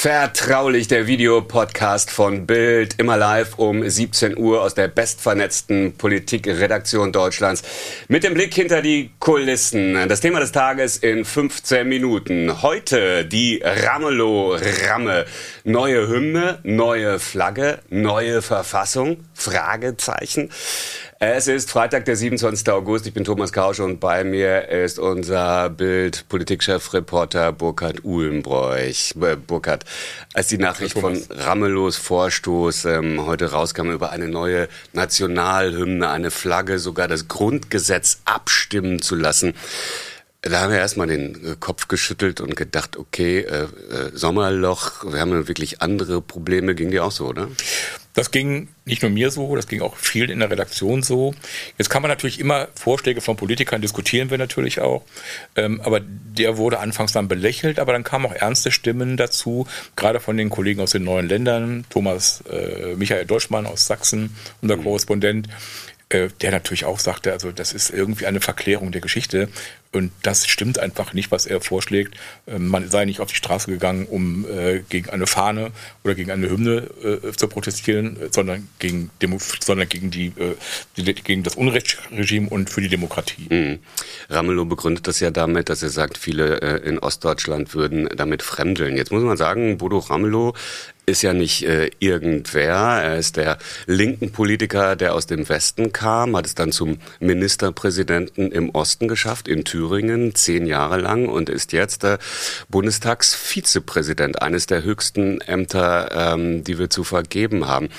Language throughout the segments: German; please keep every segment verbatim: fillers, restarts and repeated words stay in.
Vertraulich, der Videopodcast von Bild, immer live um siebzehn Uhr aus der bestvernetzten Politikredaktion Deutschlands. Mit dem Blick hinter die Kulissen. Das Thema des Tages in fünfzehn Minuten. Heute die Ramelow-Ramme. Neue Hymne, neue Flagge, neue Verfassung? Fragezeichen. Es ist Freitag, der siebenundzwanzigster August. Ich bin Thomas Kausch und bei mir ist unser Bild-Politikchefreporter Burkhard Uhlenbroich. Äh, Burkhard, als die Nachricht von Ramelows Vorstoß ähm, heute rauskam über eine neue Nationalhymne, eine Flagge, sogar das Grundgesetz abstimmen zu lassen, da haben wir erstmal den Kopf geschüttelt und gedacht, okay, äh, äh, Sommerloch, wir haben ja wirklich andere Probleme. Ging dir auch so, oder? Das ging nicht nur mir so, das ging auch vielen in der Redaktion so. Jetzt kann man natürlich immer Vorschläge von Politikern diskutieren, wir natürlich auch. Ähm, aber der wurde anfangs dann belächelt, aber dann kamen auch ernste Stimmen dazu, gerade von den Kollegen aus den neuen Ländern, Thomas äh, Michael Deutschmann aus Sachsen, unser mhm. Korrespondent, äh, der natürlich auch sagte, also das ist irgendwie eine Verklärung der Geschichte. Und das stimmt einfach nicht, was er vorschlägt. Man sei nicht auf die Straße gegangen, um äh, gegen eine Fahne oder gegen eine Hymne äh, zu protestieren, sondern gegen, Demo- sondern gegen, die, äh, die, gegen das Unrechtsregime und für die Demokratie. Mhm. Ramelow begründet das ja damit, dass er sagt, viele äh, in Ostdeutschland würden damit fremdeln. Jetzt muss man sagen, Bodo Ramelow ist ja nicht äh, irgendwer. Er ist der linken Politiker, der aus dem Westen kam, hat es dann zum Ministerpräsidenten im Osten geschafft, in Thüringen, zehn Jahre lang, und ist jetzt der Bundestagsvizepräsident, eines der höchsten Ämter, ähm, die wir zu vergeben haben.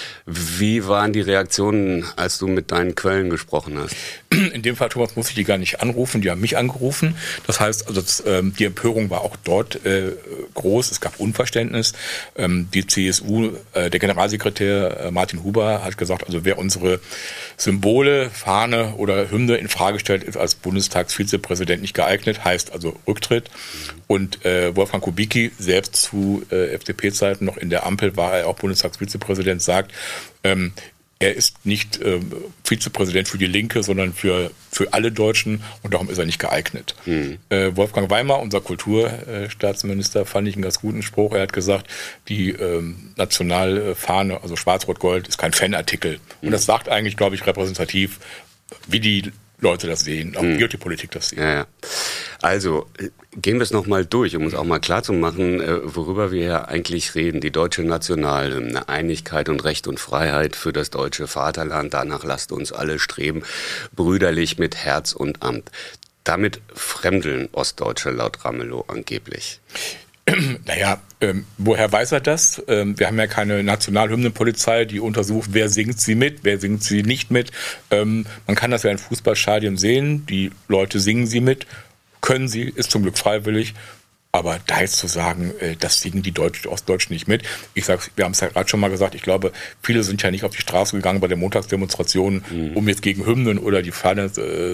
Wie waren die Reaktionen, als du mit deinen Quellen gesprochen hast? In dem Fall, Thomas, muss ich die gar nicht anrufen, die haben mich angerufen. Das heißt, also das, ähm, die Empörung war auch dort äh, groß, es gab Unverständnis. Ähm, die C S U, äh, der Generalsekretär äh, Martin Huber hat gesagt, also wer unsere Symbole, Fahne oder Hymne in Frage stellt, ist als Bundestagsvizepräsident nicht geeignet, heißt also Rücktritt. Und äh, Wolfgang Kubicki, selbst zu äh, F D P-Zeiten noch in der Ampel, war er auch Bundestagsvizepräsident, sagt, ähm, er ist nicht äh, Vizepräsident für die Linke, sondern für, für alle Deutschen, und darum ist er nicht geeignet. Mhm. Äh, Wolfgang Weimar, unser Kulturstaatsminister, fand ich einen ganz guten Spruch. Er hat gesagt, die ähm, Nationalfahne, also Schwarz-Rot-Gold, ist kein Fanartikel. Mhm. Und das sagt eigentlich, glaube ich, repräsentativ, wie die Leute das sehen, auch mhm. wie die Politik das sieht. Ja, ja. Also, gehen wir es nochmal durch, um uns auch mal klarzumachen, worüber wir hier eigentlich reden. Die deutsche Nationalhymne, Einigkeit und Recht und Freiheit für das deutsche Vaterland. Danach lasst uns alle streben, brüderlich mit Herz und Amt. Damit fremdeln Ostdeutsche laut Ramelow angeblich. Naja, ähm, woher weiß er das? Ähm, wir haben ja keine Nationalhymnenpolizei, die untersucht, wer singt sie mit, wer singt sie nicht mit. Ähm, man kann das ja in Fußballstadien sehen, die Leute singen sie mit, können sie, ist zum Glück freiwillig. Aber da jetzt zu sagen, äh, das singen die Deutschen, die Ostdeutschen nicht mit. Ich sage, wir haben es ja gerade schon mal gesagt, ich glaube, viele sind ja nicht auf die Straße gegangen bei der Montagsdemonstration, mhm. um jetzt gegen Hymnen oder die Fahne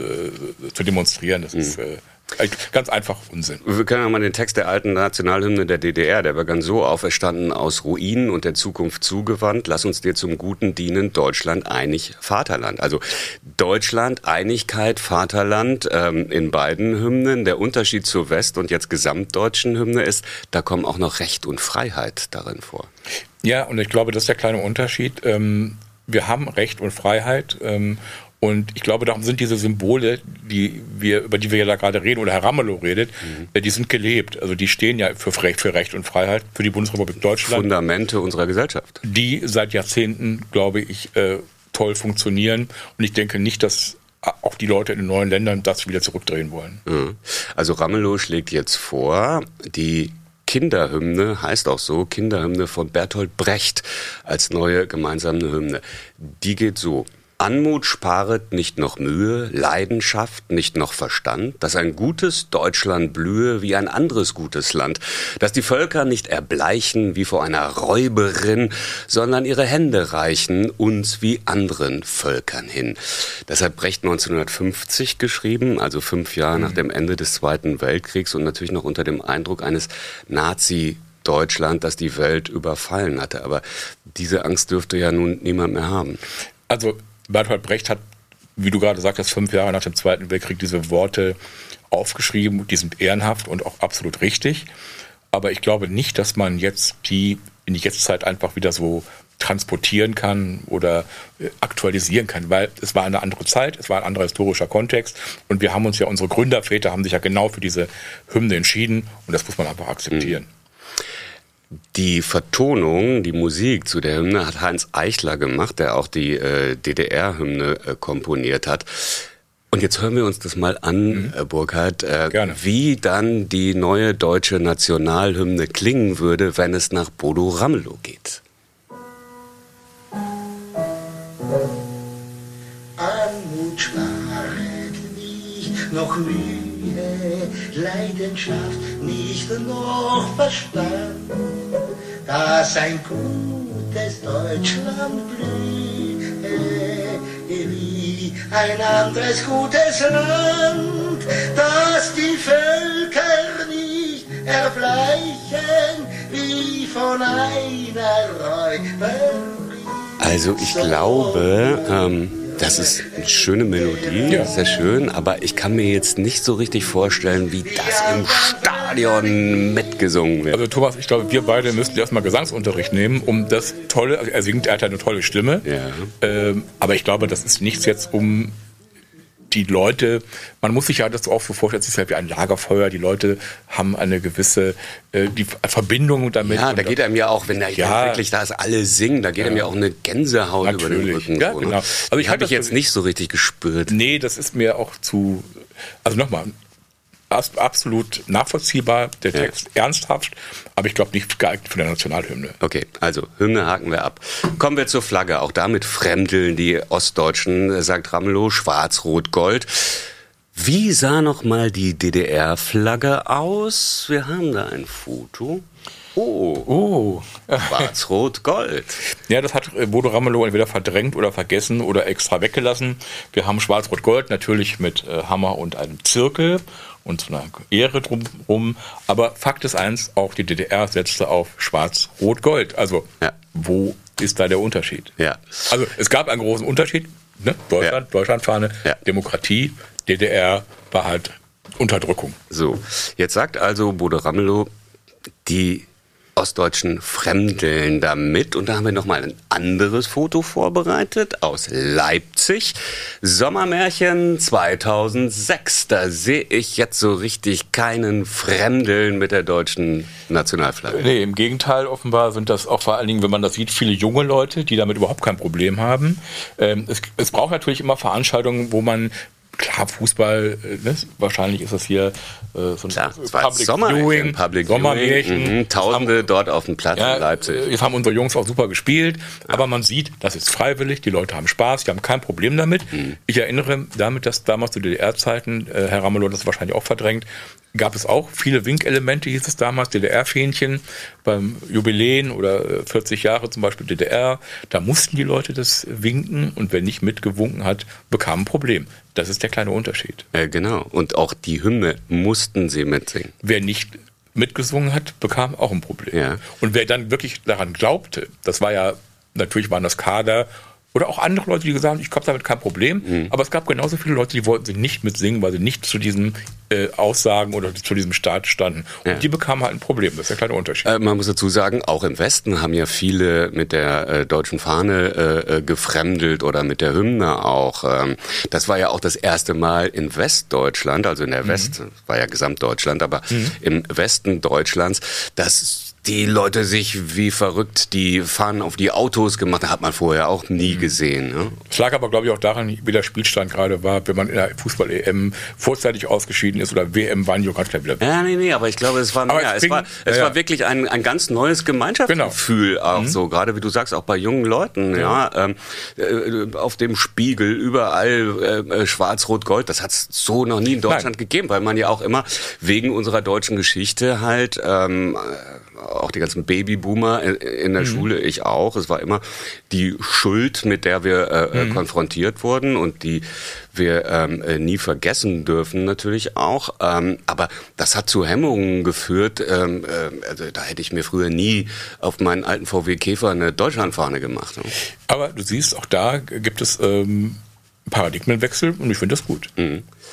äh, zu demonstrieren. Das mhm. ist äh, ganz einfach Unsinn. Wir können ja mal den Text der alten Nationalhymne der D D R, der begann so: Auferstanden aus Ruinen und der Zukunft zugewandt, lass uns dir zum Guten dienen, Deutschland einig, Vaterland. Also Deutschland, Einigkeit, Vaterland ähm, in beiden Hymnen. Der Unterschied zur West- und jetzt gesamtdeutschen Hymne ist, da kommen auch noch Recht und Freiheit darin vor. Ja, und ich glaube, das ist der kleine Unterschied. Ähm, wir haben Recht und Freiheit, ähm, und ich glaube, darum sind diese Symbole, die wir, über die wir ja da gerade reden, oder Herr Ramelow redet, mhm. die sind gelebt. Also die stehen ja für Recht, für Recht und Freiheit, für die Bundesrepublik Deutschland. Fundamente unserer Gesellschaft. Die seit Jahrzehnten, glaube ich, äh, toll funktionieren. Und ich denke nicht, dass auch die Leute in den neuen Ländern das wieder zurückdrehen wollen. Mhm. Also Ramelow schlägt jetzt vor, die Kinderhymne, heißt auch so, Kinderhymne von Bertolt Brecht als neue gemeinsame Hymne. Die geht so: Anmut sparet nicht noch Mühe, Leidenschaft nicht noch Verstand, dass ein gutes Deutschland blühe wie ein anderes gutes Land, dass die Völker nicht erbleichen wie vor einer Räuberin, sondern ihre Hände reichen uns wie anderen Völkern hin. Das hat Brecht neunzehnhundertfünfzig geschrieben, also fünf Jahre mhm. nach dem Ende des Zweiten Weltkriegs und natürlich noch unter dem Eindruck eines Nazi-Deutschland, das die Welt überfallen hatte. Aber diese Angst dürfte ja nun niemand mehr haben. Also Bertolt Brecht hat, wie du gerade sagtest, fünf Jahre nach dem Zweiten Weltkrieg diese Worte aufgeschrieben. Die sind ehrenhaft und auch absolut richtig. aber ich glaube nicht, dass man jetzt die in die Jetztzeit einfach wieder so transportieren kann oder aktualisieren kann, weil es war eine andere Zeit, es war ein anderer historischer Kontext und wir haben uns ja, unsere Gründerväter haben sich ja genau für diese Hymne entschieden und das muss man einfach akzeptieren. Die Vertonung, die Musik zu der Hymne hat Heinz Eichler gemacht, der auch die äh, D D R-Hymne äh, komponiert hat. Und jetzt hören wir uns das mal an, mhm. äh, Burkhard, äh, wie dann die neue deutsche Nationalhymne klingen würde, wenn es nach Bodo Ramelow geht. Anmut spart nicht, noch Mühe, Leidenschaft nicht noch Verstand, dass ein gutes Deutschland blühe, wie ein anderes gutes Land, dass die Völker nicht erbleichen, wie von einer Räuberin. Also ich glaube, ähm, das ist eine schöne Melodie, ja. sehr schön, aber ich kann mir jetzt nicht so richtig vorstellen, wie das im Stadion mitgesungen wird. Also Thomas, ich glaube, wir beide müssten erstmal Gesangsunterricht nehmen, um das tolle, also er singt, er hat eine tolle Stimme, ja. ähm, aber ich glaube, das ist nichts jetzt, um die Leute, man muss sich ja das auch so vorstellen, es ist ja wie ein Lagerfeuer, die Leute haben eine gewisse äh, die Verbindung damit. Ja, da geht einem ja auch, wenn da ja, wirklich da ist, alle singen, da geht ja. einem ja auch eine Gänsehaut Natürlich. über den Rücken. Ja, so, genau. Ne? Also ich habe ich jetzt nicht so richtig gespürt. Nee, das ist mir auch zu, also nochmal, absolut nachvollziehbar, der Text ja. ernsthaft, aber ich glaube nicht geeignet für eine Nationalhymne. Okay, also Hymne haken wir ab. Kommen wir zur Flagge. Auch damit fremdeln die Ostdeutschen, sagt Ramelow, schwarz, rot, gold. Wie sah noch mal die D D R-Flagge aus? Wir haben da ein Foto. Oh, oh. Schwarz, Rot, Gold. Ja, das hat Bodo Ramelow entweder verdrängt oder vergessen oder extra weggelassen. Wir haben Schwarz, Rot, Gold, natürlich mit äh, Hammer und einem Zirkel und so einer Ehre drumherum. Aber Fakt ist eins, auch die D D R setzte auf Schwarz, Rot, Gold. Also, ja. Wo ist da der Unterschied? Ja. Also, es gab einen großen Unterschied. Ne? Deutschland, ja. Deutschlandfahne, ja. Demokratie. D D R war halt Unterdrückung. So, jetzt sagt also Bodo Ramelow, die Ostdeutschen fremdeln damit. Und da haben wir nochmal ein anderes Foto vorbereitet aus Leipzig. Sommermärchen zweitausendsechs. Da sehe ich jetzt so richtig keinen Fremdeln mit der deutschen Nationalflagge. Nee, im Gegenteil, offenbar sind das auch vor allen Dingen, wenn man das sieht, viele junge Leute, die damit überhaupt kein Problem haben. Ähm, es, es braucht natürlich immer Veranstaltungen, wo man klar, Fußball, ne? Wahrscheinlich ist das hier äh, so ein Klar, Public Sommermärchen, Viewing, Public Sommermärchen. Mhm, Tausende haben, dort auf dem Platz ja, in Leipzig. Jetzt haben unsere Jungs auch super gespielt, ja. Aber man sieht, das ist freiwillig, die Leute haben Spaß, die haben kein Problem damit. Mhm. Ich erinnere damit, dass damals zu D D R-Zeiten, äh, Herr Ramelow das wahrscheinlich auch verdrängt, gab es auch viele Winkelemente, hieß es damals, D D R-Fähnchen, beim Jubiläen oder vierzig Jahre zum Beispiel D D R, da mussten die Leute das winken und wer nicht mitgewunken hat, bekam ein Problem. Das ist der kleine Unterschied. Äh, genau. Und auch die Hymne mussten sie mitsingen. Wer nicht mitgesungen hat, bekam auch ein Problem. Ja. Und wer dann wirklich daran glaubte, das war ja, natürlich waren das Kader oder auch andere Leute, die gesagt haben, ich habe damit kein Problem. Mhm. Aber es gab genauso viele Leute, die wollten sie nicht mitsingen, weil sie nicht zu diesen äh, Aussagen oder zu diesem Staat standen. Und ja. die bekamen halt ein Problem. Das ist der kleine Unterschied. Äh, man muss dazu sagen, auch im Westen haben ja viele mit der äh, deutschen Fahne äh, gefremdelt oder mit der Hymne auch. Ähm, das war ja auch das erste Mal in Westdeutschland, also in der mhm. West, war ja Gesamtdeutschland, aber mhm. im Westen Deutschlands, dass die Leute sich wie verrückt die Fahnen auf die Autos gemacht haben, hat man vorher auch nie mhm. gesehen. Ne? Es lag aber, glaube ich, auch daran, wie der Spielstand gerade war, wenn man in der Fußball-E M vorzeitig ausgeschieden ist oder W M, waren die ganz klar wieder. Ja, nee, nee, aber ich glaube, es war, mehr. Es, es war, es ja, war wirklich ein, ein ganz neues Gemeinschaftsgefühl genau. auch mhm. so, gerade wie du sagst, auch bei jungen Leuten, ja, ja ähm, äh, auf dem Spiegel überall äh, Schwarz-Rot-Gold, das hat es so noch nie in Deutschland Nein. gegeben, weil man ja auch immer wegen unserer deutschen Geschichte halt ähm, auch die ganzen Babyboomer in der mhm. Schule, ich auch. Es war immer die Schuld, mit der wir äh, mhm. konfrontiert wurden und die wir ähm, nie vergessen dürfen natürlich auch. Ähm, aber das hat zu Hemmungen geführt. Ähm, äh, also da hätte ich mir früher nie auf meinen alten V W Käfer eine Deutschlandfahne gemacht. Ne? Aber du siehst, auch da gibt es ähm, Paradigmenwechsel und ich finde das gut. Mhm.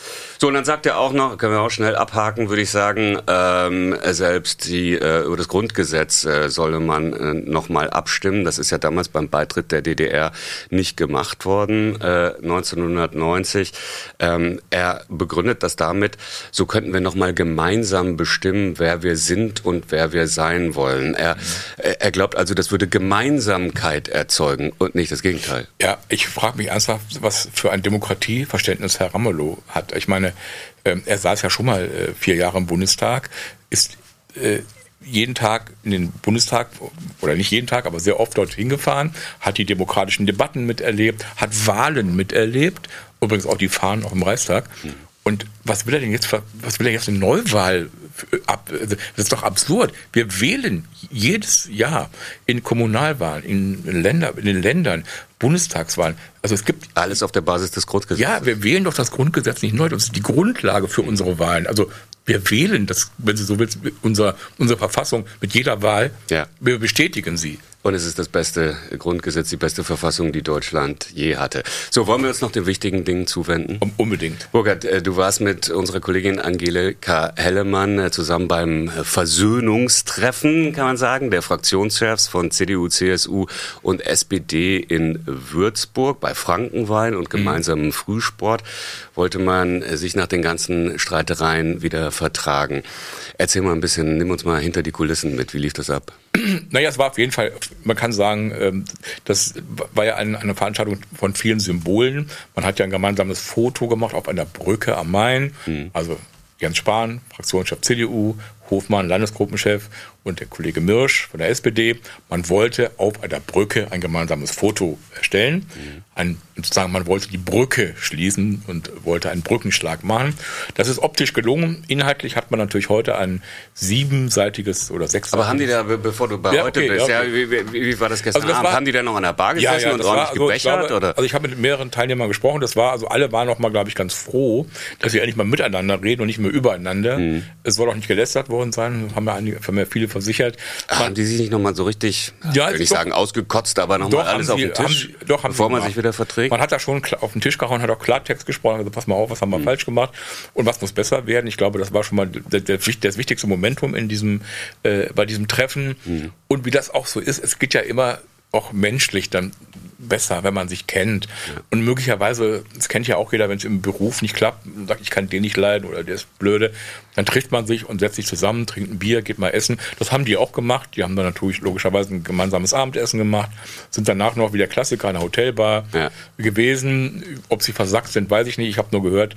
So, und dann sagt er auch noch, können wir auch schnell abhaken, würde ich sagen, ähm, selbst die, äh, über das Grundgesetz äh, solle man äh, nochmal abstimmen. Das ist ja damals beim Beitritt der D D R nicht gemacht worden, äh, neunzehnhundertneunzig. Ähm, er begründet das damit, so könnten wir nochmal gemeinsam bestimmen, wer wir sind und wer wir sein wollen. Er, er glaubt also, das würde Gemeinsamkeit erzeugen und nicht das Gegenteil. Ja, ich frage mich ernsthaft, was für ein Demokratieverständnis Herr Ramelow hat. Ich meine, äh, er saß ja schon mal äh, vier Jahre im Bundestag, ist äh, jeden Tag in den Bundestag, oder nicht jeden Tag, aber sehr oft dorthin gefahren, hat die demokratischen Debatten miterlebt, hat Wahlen miterlebt, übrigens auch die Fahnen auch im Reichstag. Hm. Und was will er denn jetzt, was will er jetzt eine Neuwahl ab? Das ist doch absurd. Wir wählen jedes Jahr in Kommunalwahlen, in Länder, in den Ländern, Bundestagswahlen. Also es gibt alles auf der Basis des Grundgesetzes. Ja, wir wählen doch das Grundgesetz nicht neu. Das ist die Grundlage für unsere Wahlen. Also wir wählen das, wenn Sie so willst, unser, unsere Verfassung mit jeder Wahl. Ja. Wir bestätigen sie. Und es ist das beste Grundgesetz, die beste Verfassung, die Deutschland je hatte. So, wollen wir uns noch den wichtigen Dingen zuwenden? Um, unbedingt. Burkhard, du warst mit unserer Kollegin Angelika Hellemann zusammen beim Versöhnungstreffen, kann man sagen, der Fraktionschefs von C D U, C S U und S P D in Würzburg bei Frankenwein und gemeinsamen mhm. Frühsport. Wollte man sich nach den ganzen Streitereien wieder vertragen. Erzähl mal ein bisschen, nimm uns mal hinter die Kulissen mit. Wie lief das ab? Naja, es war auf jeden Fall, man kann sagen, das war ja eine Veranstaltung von vielen Symbolen. Man hat ja ein gemeinsames Foto gemacht auf einer Brücke am Main. Mhm. Also Jens Spahn, Fraktionschef C D U, Hofmann, Landesgruppenchef und der Kollege Mirsch von der S P D. Man wollte auf einer Brücke ein gemeinsames Foto erstellen. Mhm. Ein, sozusagen, man wollte die Brücke schließen und wollte einen Brückenschlag machen. Das ist optisch gelungen. Inhaltlich hat man natürlich heute ein siebenseitiges oder sechsseitiges... Aber haben die da, bevor du bei ja, heute okay, bist, ja, okay. ja, wie, wie war das gestern also das Abend? War, haben die da noch an der Bar gesessen ja, ja, und ordentlich also, gebechert? Glaube, oder? Also ich habe mit mehreren Teilnehmern gesprochen. Das war, also alle waren noch mal, glaube ich, ganz froh, dass sie endlich mal miteinander reden und nicht mehr übereinander. Mhm. Es soll auch nicht gelästert worden sein. Haben ja, einige, haben ja viele versichert. Ach, haben die sich nicht noch mal so richtig, ja, will ich doch, sagen, ausgekotzt, aber noch mal alles auf den Tisch, haben, doch, bevor man sich wieder verträgt? Man hat da schon auf den Tisch gehauen, hat auch Klartext gesprochen, also pass mal auf, was haben wir mhm. falsch gemacht und was muss besser werden. Ich glaube, das war schon mal der, der, das wichtigste Momentum in diesem, äh, bei diesem Treffen. Mhm. Und wie das auch so ist, es geht ja immer auch menschlich dann besser, wenn man sich kennt. Ja. Und möglicherweise, das kennt ja auch jeder, wenn es im Beruf nicht klappt, sagt, ich kann den nicht leiden oder der ist blöde, dann trifft man sich und setzt sich zusammen, trinkt ein Bier, geht mal essen. Das haben die auch gemacht. Die haben dann natürlich logischerweise ein gemeinsames Abendessen gemacht, sind danach noch wie der Klassiker in der Hotelbar ja. gewesen. Ob sie versackt sind, weiß ich nicht. Ich habe nur gehört,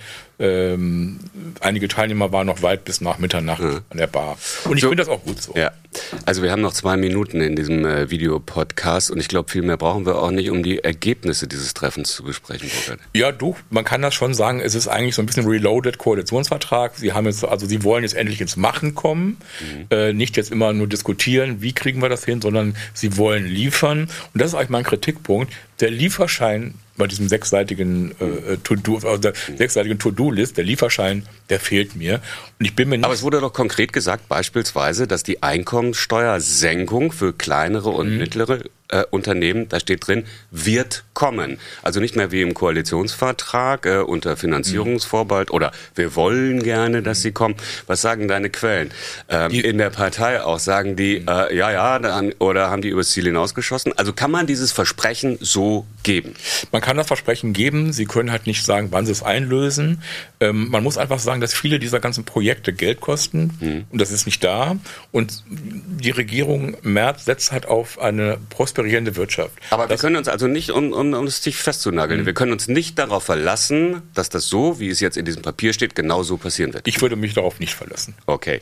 ähm, einige Teilnehmer waren noch weit bis nach Mitternacht ja. an der Bar. Und ich so, finde das auch gut so. Ja. Also wir haben noch zwei Minuten in diesem äh, Videopodcast und ich glaube, viel mehr brauchen wir auch nicht, um die Ergebnisse dieses Treffens zu besprechen. Robert. Ja, du, man kann das schon sagen, es ist eigentlich so ein bisschen reloaded Koalitionsvertrag. Sie haben jetzt, also sie wollen jetzt endlich ins Machen kommen, mhm. äh, nicht jetzt immer nur diskutieren, wie kriegen wir das hin, sondern sie wollen liefern. Und das ist eigentlich mein Kritikpunkt. Der Lieferschein bei diesem sechsseitigen äh, To-Do, also der sechsseitigen To-Do-List, der Lieferschein, der fehlt mir. Und ich bin mir nicht. Aber es wurde doch konkret gesagt, beispielsweise, dass die Einkommenssteuersenkung für kleinere und mhm. mittlere äh, Unternehmen, da steht drin, wird kommen. Also nicht mehr wie im Koalitionsvertrag äh, unter Finanzierungsvorbehalt mhm. oder wir wollen gerne, dass sie kommen. Was sagen deine Quellen? Ähm, die, in der Partei auch, sagen die, äh, ja, ja, dann, oder haben die übers Ziel hinausgeschossen? Also kann man dieses Versprechen so geben? Man kann das Versprechen geben, sie können halt nicht sagen, wann sie es einlösen. Ähm, man muss einfach sagen, dass viele dieser ganzen Projekte Geld kosten mhm. und das ist nicht da. Und die Regierung Merz setzt halt auf eine prosperierende Wirtschaft. Aber das, wir können uns also nicht, um, um, um es tief festzunageln, mhm. wir können uns nicht darauf verlassen, dass das so, wie es jetzt in diesem Papier steht, genau so passieren wird. Ich würde mich darauf nicht verlassen. Okay.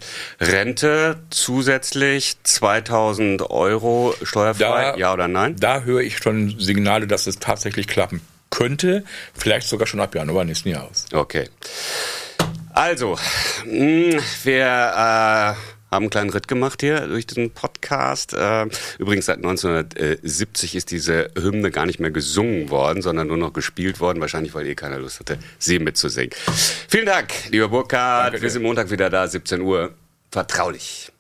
Rente zusätzlich zweitausend Euro steuerfrei, da, ja oder nein? Da höre ich schon Signale, dass es tatsächlich klappen könnte, vielleicht sogar schon ab Januar nächsten Jahres. Okay. Also, mh, wir äh, haben einen kleinen Ritt gemacht hier durch diesen Podcast. Äh, übrigens seit neunzehnhundertsiebzig ist diese Hymne gar nicht mehr gesungen worden, sondern nur noch gespielt worden, wahrscheinlich weil eh keiner Lust hatte, sie mitzusingen. Vielen Dank, lieber Burkhard. Wir sind Montag wieder da, siebzehn Uhr. Vertraulich.